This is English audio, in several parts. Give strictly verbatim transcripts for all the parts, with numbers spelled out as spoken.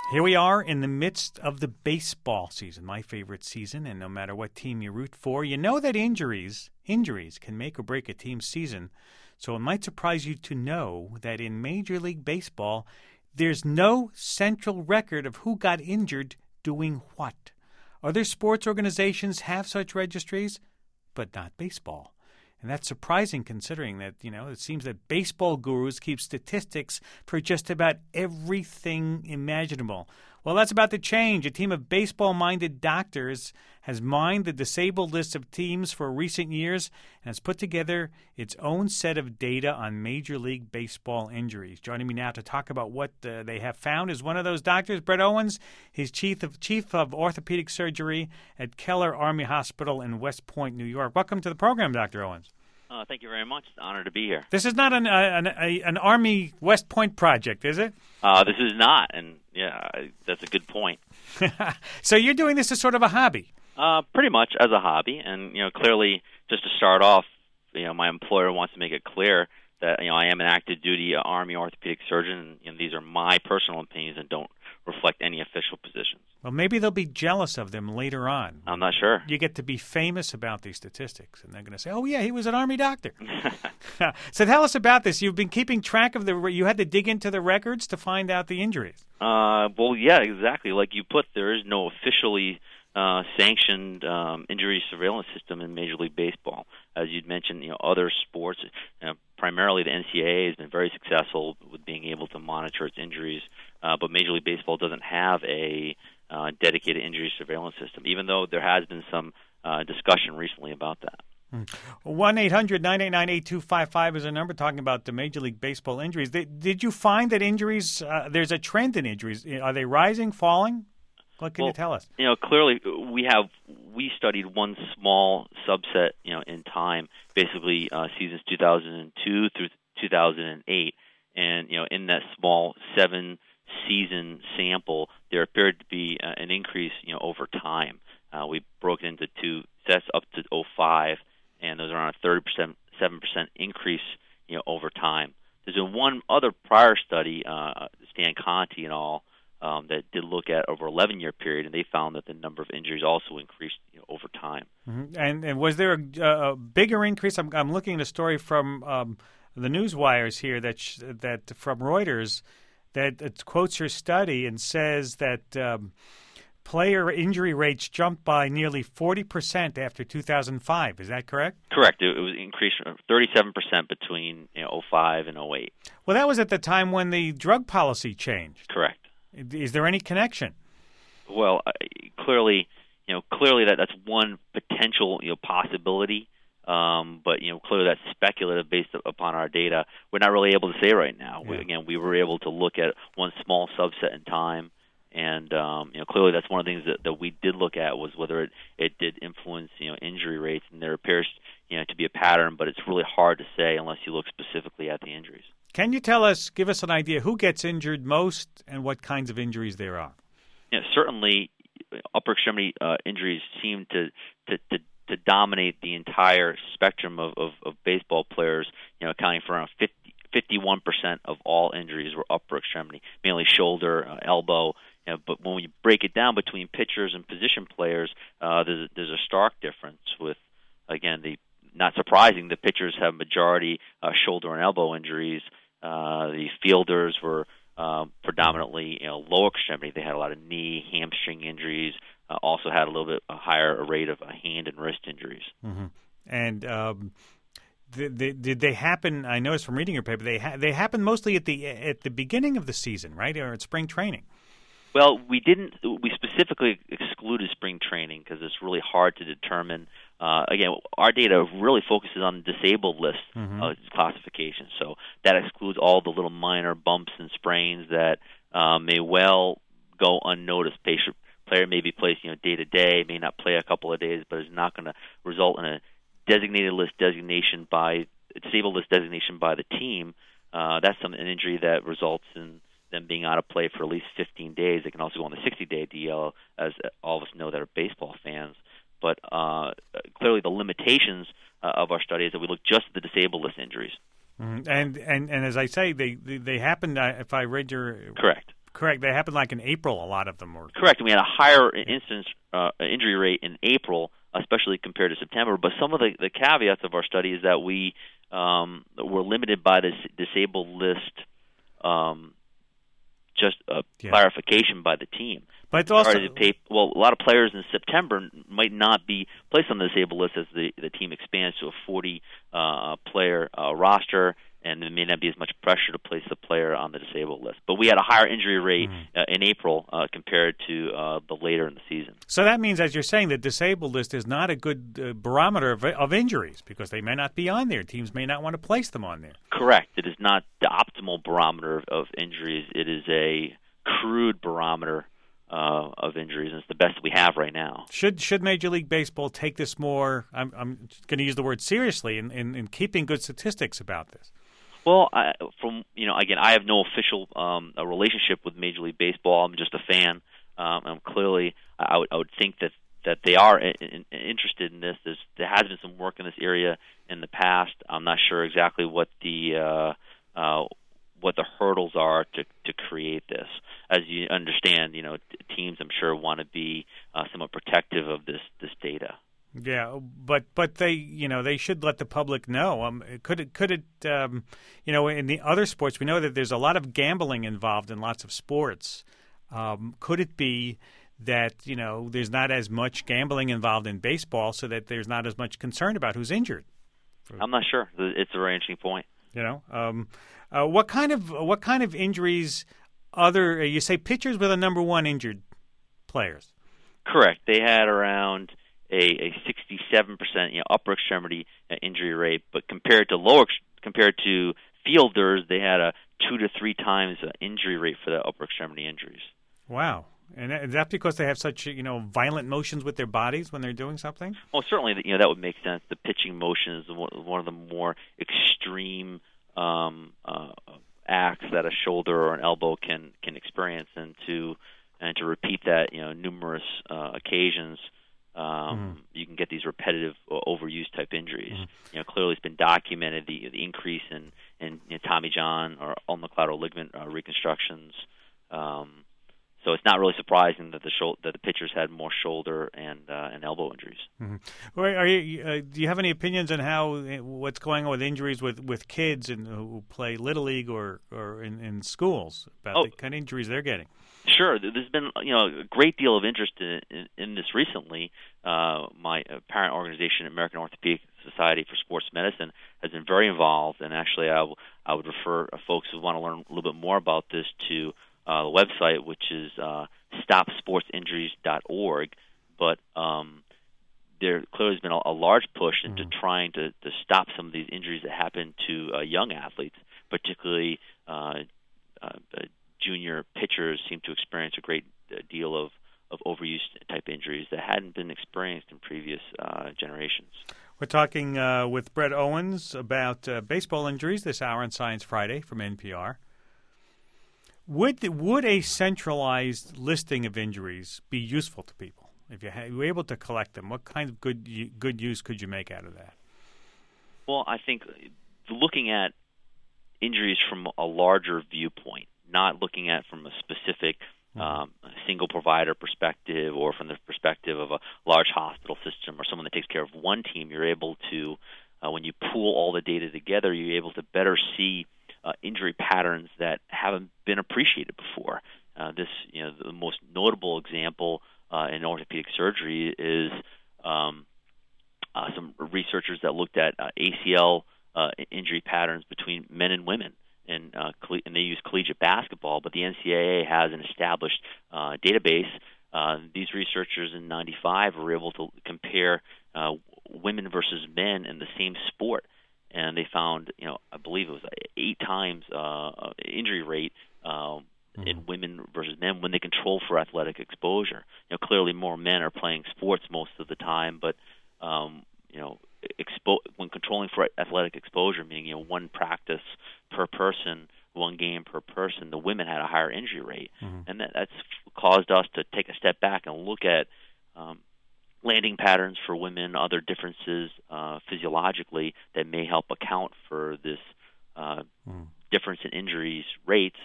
Here we are in the midst of the baseball season, my favorite season, and no matter what team you root for, you know that injuries, injuries can make or break a team's season. So it might surprise you to know that in Major League Baseball, there's no central record of who got injured doing what. Other sports organizations have such registries, but not baseball. And that's surprising considering that, you know, it seems that baseball gurus keep statistics for just about everything imaginable. Well, that's about to change. A team of baseball-minded doctors has mined the disabled list of teams for recent years and has put together its own set of data on Major League Baseball injuries. Joining me now to talk about what uh, they have found is one of those doctors, Brett Owens. He's chief of, chief of orthopedic surgery at Keller Army Hospital in West Point, New York. Welcome to the program, Doctor Owens. Uh, thank you very much. It's an honor to be here. This is not an, uh, an, a, an Army West Point project, is it? Uh, this is not, and yeah, that's a good point. So you're doing this as sort of a hobby? Uh, pretty much as a hobby, and you know, clearly, just to start off, you know, my employer wants to make it clear that you know I am an active duty Army orthopedic surgeon, and you know, these are my personal opinions and don't reflect any official positions. Well, maybe they'll be jealous of them later on. I'm not sure. You get to be famous about these statistics, and they're going to say, oh, yeah, he was an Army doctor. So tell us about this. You've been keeping track of the – you had to dig into the records to find out the injuries. Uh, well, yeah, exactly. Like you put, there is no officially uh, sanctioned um, injury surveillance system in Major League Baseball. As you'd mentioned, you know, other sports, you know, primarily the N C double A has been very successful with being able to monitor its injuries, uh, but Major League Baseball doesn't have a uh, dedicated injury surveillance system, even though there has been some uh, discussion recently about that. one eight hundred nine eight nine eight two five five is a number talking about the Major League Baseball injuries. Did you find that injuries, uh, there's a trend in injuries? Are they rising, falling? What can well, you tell us? You know, clearly we have we studied one small subset, you know, in time, basically uh, seasons two thousand two through two thousand eight, and you know, in that small seven-season sample, there appeared to be uh, an increase, you know, over time. Uh, we broke it into two sets up to oh five, and those are on a thirty percent, seven percent increase, you know, over time. There's been one other prior study, uh, Stan Conti and all. Um, that did look at over an eleven-year period, and they found that the number of injuries also increased, you know, over time. Mm-hmm. And, and was there a, a bigger increase? I'm, I'm looking at a story from um, the news wires here that sh- that from Reuters that it quotes your study and says that um, player injury rates jumped by nearly forty percent after two thousand five. Is that correct? Correct. It, it was increased thirty-seven percent between you know, oh five and oh eight. Well, that was at the time when the drug policy changed. Correct. Is there any connection? Well, uh, clearly, you know, clearly that that's one potential, you know, possibility. Um, but you know, clearly that's speculative based upon our data. We're not really able to say right now. Yeah. We, again, we were able to look at one small subset in time, and um, you know, clearly that's one of the things that, that we did look at was whether it, it did influence, you know, injury rates, and there appears, you know, to be a pattern, but it's really hard to say unless you look specifically at the injuries. Can you tell us, give us an idea, who gets injured most and what kinds of injuries there are? Yeah, certainly upper extremity uh, injuries seem to, to, to, to dominate the entire spectrum of, of, of baseball players, you know, accounting for around fifty, fifty-one percent of all injuries were upper extremity, mainly shoulder, uh, elbow. You know, but when we break it down between pitchers and position players, uh, there's, there's a stark difference with, again, the not surprising, the pitchers have majority uh, shoulder and elbow injuries. Uh, the fielders were uh, predominantly, you know, lower extremity. They had a lot of knee, hamstring injuries. Uh, also had a little bit a higher rate of uh, hand and wrist injuries. Mm-hmm. And um, did, they, did they happen? I noticed from reading your paper, they ha- they happened mostly at the at the beginning of the season, right, or at spring training. Well, we didn't. We specifically excluded spring training because it's really hard to determine. Uh, again, our data really focuses on the disabled list mm-hmm. uh, classification, so that excludes all the little minor bumps and sprains that uh, may well go unnoticed. Patient player may be placed, you know, day to day, may not play a couple of days, but is not going to result in a designated list designation by disabled list designation by the team. Uh, that's some an injury that results in them being out of play for at least fifteen days. They can also go on the sixty-day D L, as all of us know that are baseball fans. But uh, clearly the limitations uh, of our study is that we look just at the disabled list injuries. Mm-hmm. And, and and as I say, they they, they happened, uh, if I read your correct Correct. They happened like in April, a lot of them were. Correct. And we had a higher incidence uh, injury rate in April, especially compared to September. But some of the, the caveats of our study is that we um, were limited by this disabled list um, just uh, yeah. clarification by the team. But it's also to pay, well, a lot of players in September might not be placed on the disabled list as the, the team expands to a forty uh, player uh, roster, and there may not be as much pressure to place the player on the disabled list. But we had a higher injury rate mm-hmm. uh, in April uh, compared to uh, the later in the season. So that means, as you're saying, the disabled list is not a good uh, barometer of, of injuries because they may not be on there. Teams may not want to place them on there. Correct. It is not the optimal barometer of, of injuries. It is a crude barometer Uh, of injuries, and it's the best we have right now. Should should Major League Baseball take this more, I'm, I'm going to use the word seriously, in, in, in keeping good statistics about this? Well, I, from you know, again, I have no official um, a relationship with Major League Baseball. I'm just a fan. Um, and clearly, I would, I would think that, that they are in, in, interested in this. There's, there has been some work in this area in the past. I'm not sure exactly what the uh, uh, what the hurdles are to, to create this. As you understand, you know, t- teams, I'm sure, want to be uh, somewhat protective of this, this data. Yeah, but but they, you know, they should let the public know. Um, could it, could it, um, you know, in the other sports, we know that there's a lot of gambling involved in lots of sports. Um, could it be that, you know, there's not as much gambling involved in baseball so that there's not as much concern about who's injured? I'm not sure. It's a very interesting point. You know, um, uh, what kind of what kind of injuries other, you say pitchers were the number one injured players? Correct. They had around a, a sixty-seven percent you know, upper extremity injury rate, but compared to lower compared to fielders, they had a two to three times injury rate for the upper extremity injuries. Wow. And is that because they have such, you know, violent motions with their bodies when they're doing something? Well, certainly, you know, that would make sense. The pitching motion is one of the more extreme um, uh, acts that a shoulder or an elbow can can experience, and to and to repeat that, you know, numerous uh, occasions, um, mm-hmm. you can get these repetitive uh, overuse type injuries. Mm-hmm. You know, clearly it's been documented the the increase in in you know, Tommy John or ulnar collateral ligament uh, reconstructions. Um, So it's not really surprising that the shou- that the pitchers had more shoulder and uh, and elbow injuries. Mm-hmm. Well, are you, uh, do you have any opinions on how what's going on with injuries with, with kids and who play Little League or or in, in schools about oh, the kind of injuries they're getting? Sure, there's been you know a great deal of interest in, in, in this recently. Uh, my parent organization, American Orthopedic Society for Sports Medicine, has been very involved, and actually, I, w- I would refer folks who want to learn a little bit more about this to Uh, the website, which is uh, stop sports injuries dot org, but um, there clearly has been a, a large push into mm-hmm. trying to, to stop some of these injuries that happen to uh, young athletes, particularly uh, uh, junior pitchers seem to experience a great deal of, of overuse type injuries that hadn't been experienced in previous uh, generations. We're talking uh, with Brett Owens about uh, baseball injuries this hour on Science Friday from N P R. Would would a centralized listing of injuries be useful to people if you, had, you were able to collect them? What kind of good good use could you make out of that? Well, I think looking at injuries from a larger viewpoint, not looking at from a specific mm-hmm. um, single provider perspective or from the perspective of a large hospital system or someone that takes care of one team, you're able to, uh, when you pool all the data together, you're able to better see Uh, injury patterns that haven't been appreciated before. Uh, this, you know, the most notable example uh, in orthopedic surgery is um, uh, some researchers that looked at uh, A C L uh, injury patterns between men and women, and uh, coll- and they use collegiate basketball. But the N C double A has an established uh, database. Uh, these researchers in ninety-five were able to compare uh, women versus men in the same sport. And they found, you know, I believe it was eight times uh, injury rate um, mm-hmm. in women versus men when they control for athletic exposure. You know, clearly more men are playing sports most of the time, but um, you know, expo- when controlling for athletic exposure, meaning you know one practice per person, one game per person, the women had a higher injury rate, mm-hmm. and that, that's caused us to take a step back and look at um, landing patterns for women, other differences uh, physiologically that may help account for this uh, mm. difference in injuries rates,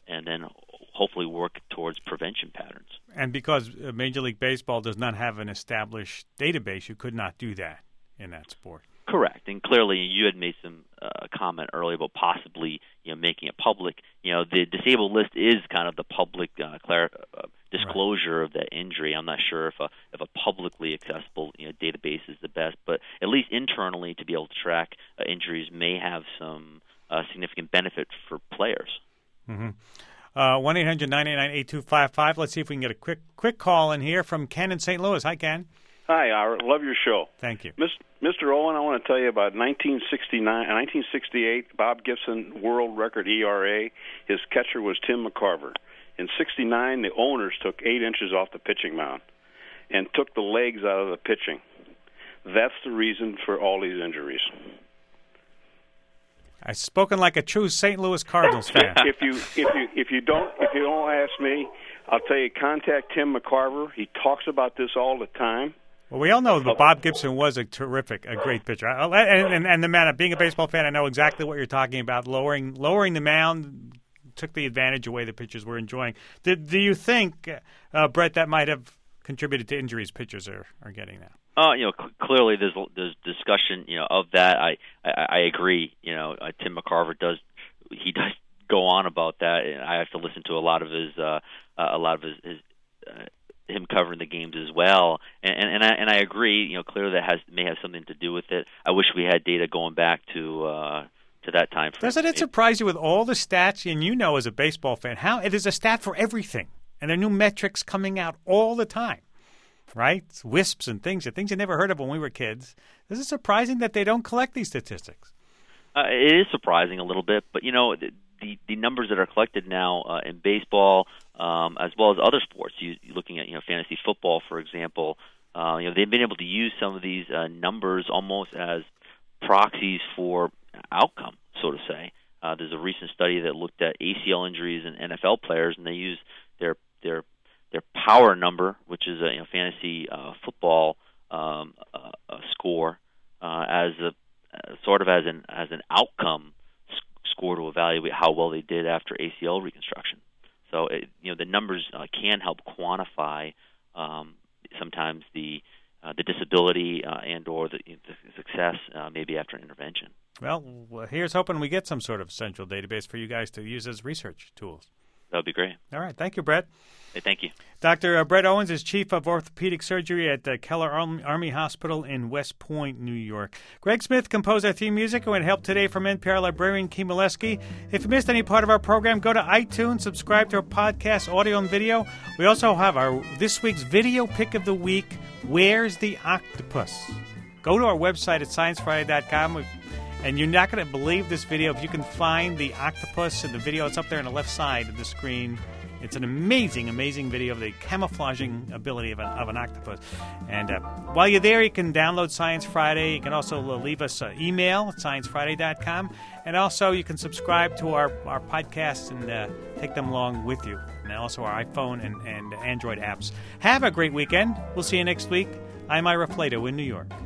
and then hopefully work towards prevention patterns. And because Major League Baseball does not have an established database, you could not do that in that sport. Correct, and clearly you had made some uh, comment earlier about possibly, you know, making it public. You know, the disabled list is kind of the public uh, clar- uh, disclosure right. of that injury. I'm not sure if a if a publicly accessible, you know, database is the best, but at least internally to be able to track uh, injuries may have some uh, significant benefit for players. Mm-hmm. Uh, one eight hundred nine eight nine eight two five five. Let's see if we can get a quick quick call in here from Ken in Saint Louis. Hi, Ken. Hi, I love your show. Thank you. Mister Owen, I want to tell you about nineteen sixty-nine, nineteen sixty-eight, Bob Gibson world record E R A. His catcher was Tim McCarver. In sixty-nine, the owners took eight inches off the pitching mound and took the legs out of the pitching. That's the reason for all these injuries. I've spoken like a true Saint Louis Cardinals fan. if you if you if you don't if you don't ask me, I'll tell you, contact Tim McCarver. He talks about this all the time. Well, we all know that Bob Gibson was a terrific, a great pitcher. And, and, and the man, being a baseball fan, I know exactly what you're talking about. Lowering, lowering the mound took the advantage away the pitchers were enjoying. Do, do you think, uh, Brett, that might have contributed to injuries pitchers are, are getting now? Uh, you know, cl- clearly there's there's discussion, you know, of that. I I, I agree. You know, uh, Tim McCarver does he does go on about that, and I have to listen to a lot of his uh, uh, a lot of his. his uh, him covering the games as well, and and, and I and I agree. You know, clearly that has may have something to do with it. I wish we had data going back to uh, to that time frame. Doesn't it surprise you with all the stats? And you know, as a baseball fan, how it is a stat for everything, and there are new metrics coming out all the time, right? It's wisps and things, things you never heard of when we were kids. Is it surprising that they don't collect these statistics? Uh, it is surprising a little bit, but you know. The, The, the numbers that are collected now uh, in baseball, um, as well as other sports, you, you're looking at you know fantasy football, for example, uh, you know they've been able to use some of these uh, numbers almost as proxies for outcome, so to say. Uh, there's a recent study that looked at A C L injuries in N F L players, and they used their their their power number, which is a you know, fantasy uh, football um, uh, uh, score, uh, as a uh, sort of as an as an outcome score to evaluate how well they did after A C L reconstruction. So, it, you know, the numbers uh, can help quantify um, sometimes the uh, the disability uh, and or the, the success uh, maybe after intervention. Well, here's hoping we get some sort of central database for you guys to use as research tools. That would be great. All right. Thank you, Brett. Hey, thank you. Doctor Brett Owens is Chief of Orthopedic Surgery at the Keller Army Hospital in West Point, New York. Greg Smith composed our theme music, and with help today from N P R librarian Kim Molesky. If you missed any part of our program, go to iTunes, subscribe to our podcast, audio and video. We also have our this week's video pick of the week, Where's the Octopus? Go to our website at science friday dot com. And you're not going to believe this video. If you can find the octopus in the video, it's up there on the left side of the screen. It's an amazing, amazing video of the camouflaging ability of an, of an octopus. And uh, while you're there, you can download Science Friday. You can also leave us an email at science friday dot com. And also you can subscribe to our, our podcasts and uh, take them along with you. And also our iPhone and, and Android apps. Have a great weekend. We'll see you next week. I'm Ira Flato in New York.